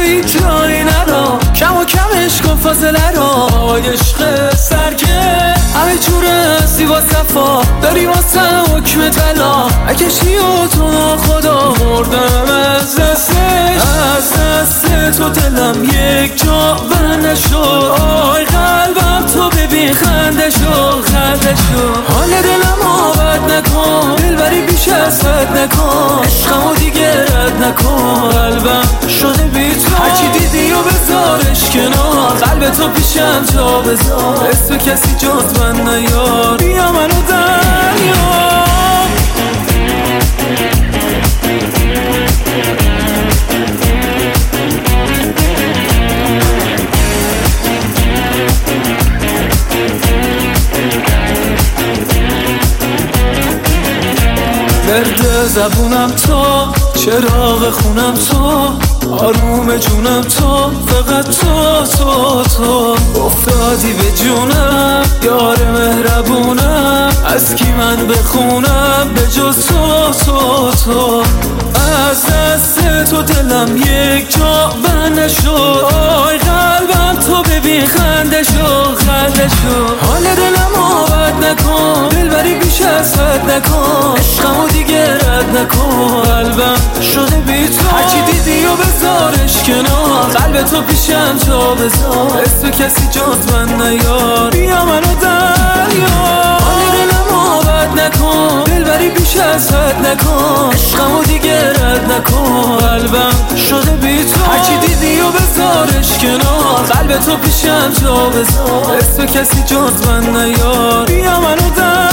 هیچ جایی نرا، کم و کمش کن فاصله را. عشق سرکه همه جوره زیبا صفا داری واسه حکم طلا. اکشی و تو خدا مردم از دست تو دلم یک جا بند نشد. آی قلبم تو ببین خنده شو. حال دلم آبد نکن، دلبری بیش از حد نکن. عشقمو دیگه رد نکن، قلبم شده بی تو. هرچی دیدی و بذارش کنار، قلب تو پیشم جا بذار. اسم کسی جز من نیار، بیا منو دریار. درد زبونم تو، چراغ خونم تو، آروم جونم تو، فقط تو افتادی به جونم، یار مهربونم. از کی من بخونم به جز تو. از دست تو دلم یک جا بند نشد. آی قلبم تو ببین خنده شو. حال دلم آبد نکن، دلبری بیش از حد نکن. عشقمو دیگه رد نکن، قلبم شده بی تو. هرچی دیدی و بذارش کنار، قلب تو پیشم جا بذار. اسم کسی جز من نیار، بیا منو دریار. حال دلم آبد نکن، دلبری بیش از حد نکن. عشقمو دیگه رد نکن، قلبم شده بی تو. هرچی دیدی و بذارش کنار، قلب تو پیشم جا بذار. اسم کسی جز من نیار، بیا منو دریار.